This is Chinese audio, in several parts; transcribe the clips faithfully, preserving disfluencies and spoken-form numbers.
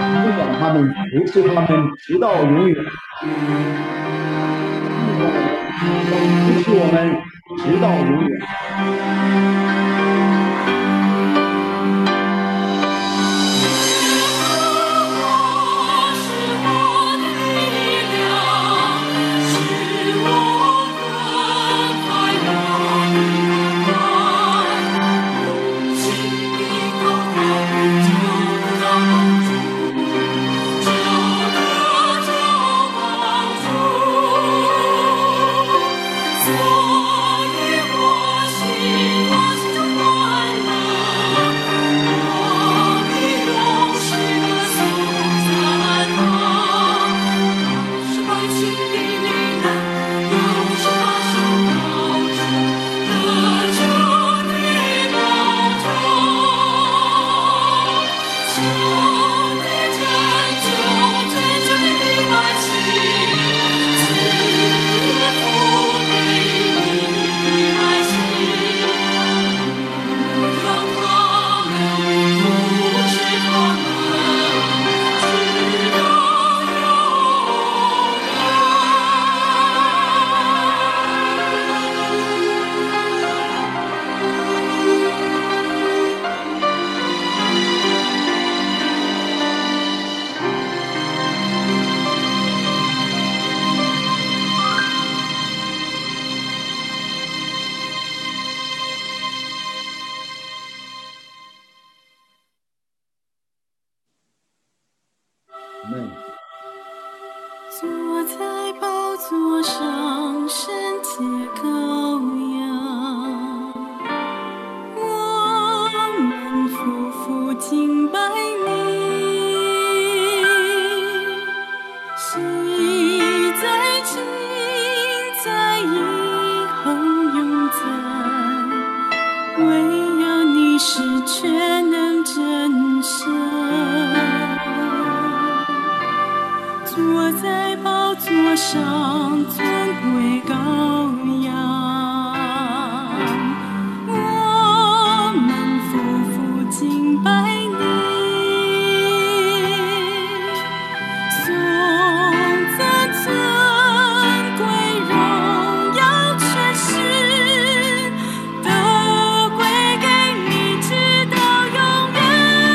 不管他们，服侍他们，直到永远。服侍我们，直到永远。 坐在宝座上，圣洁羔羊，我们夫妇敬拜你，昔在，今在，以后永在，唯有你是全能真神。坐在宝座上，尊贵羔羊，我们夫妇敬拜你，颂赞尊贵荣耀权势，都归给你，直到永远。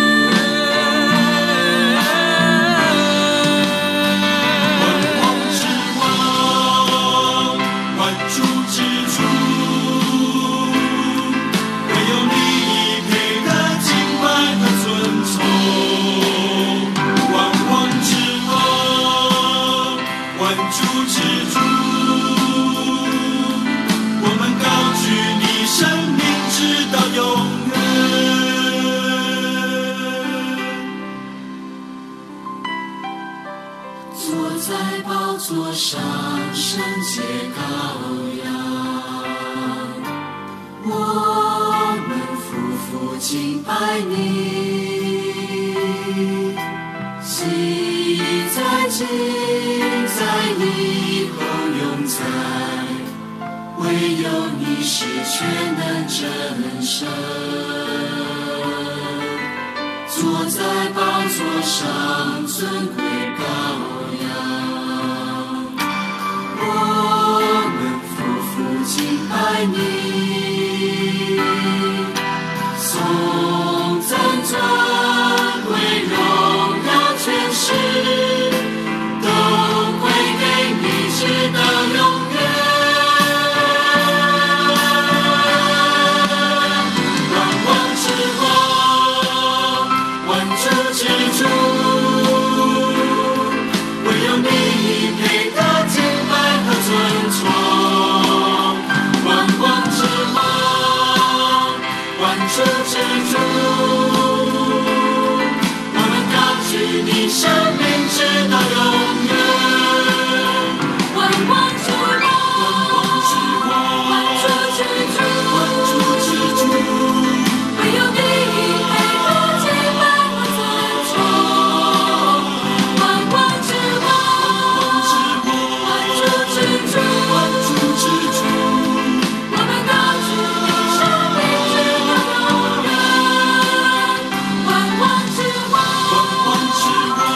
坐在宝座上，圣洁羔羊，我们夫妇敬拜你，昔在，今在，以后永在，唯有你是全能真神。坐在宝座上，尊贵羔羊，我们夫妇敬拜你，颂赞尊贵荣耀权势，都归给你，直到永远。万王之王，万主之主，唯有你配得敬拜和尊崇。万王之王，万主之主，我们高举你生命直到永远。万王之王，万主之主，万主之主，唯有你配得敬拜和尊崇。万王之王，万主之主，万主之主，我们高举你生命直到永远。万王之王，万王之王，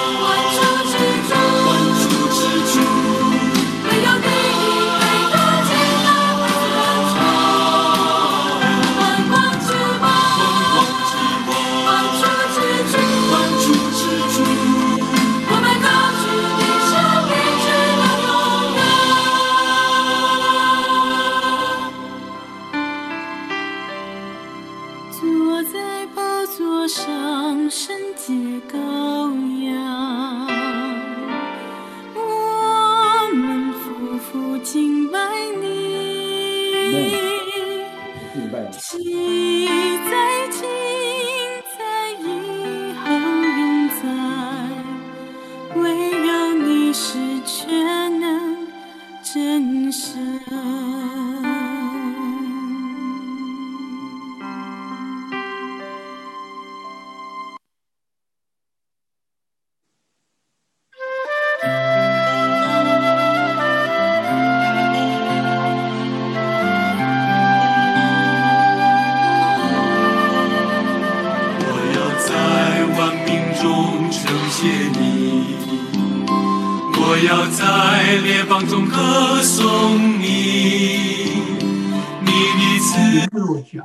谢你，我要在列邦中歌颂你，你的慈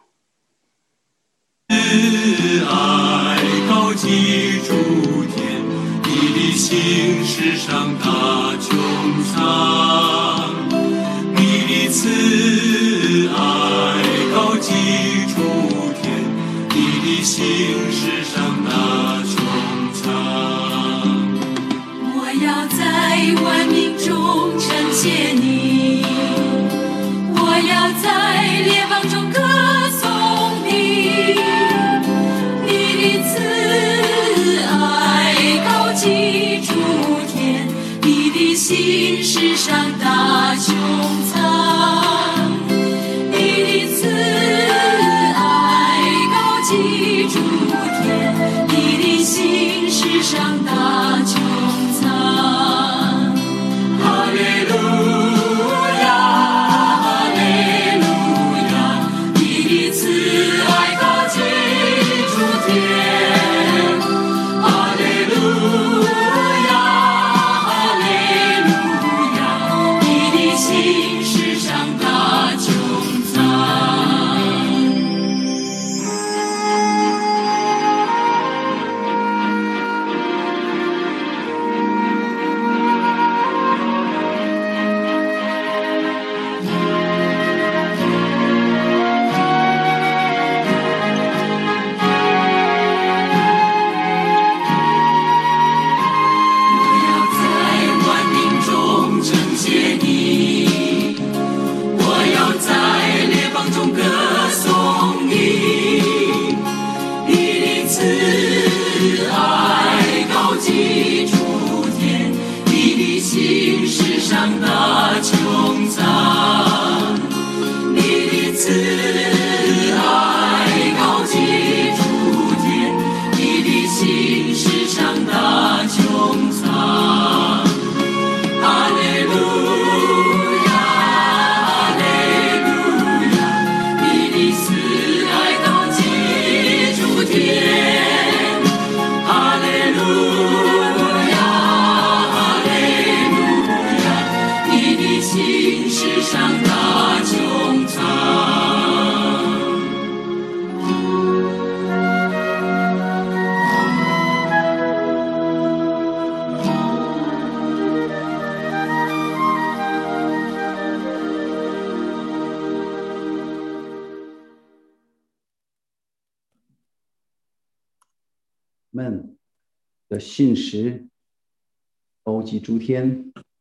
爱高及诸天，你的心世上大穹苍，你的慈爱高及诸天，你的心世上大穹苍。 我要在万民中称谢你，我要在列邦中歌颂你，你的慈爱高及诸天，你的心世上大穹苍，你的慈爱高及诸天，你的心世上大穹苍。 哈利路亚，哈利路亚，你的慈爱高及诸天。哈利路亚，哈利路亚，你的心世上大穹苍。我要在万民中称谢你，我要在列邦中歌颂你，你的慈爱高及诸天，你的心世上大穹苍，你的慈爱高及诸天，你的心世上大穹苍。哈利路亚，哈利路亚，你的慈爱高及诸天。哈利路亚，哈利路亚，你的心世上大穹苍。 们的信实高及诸天，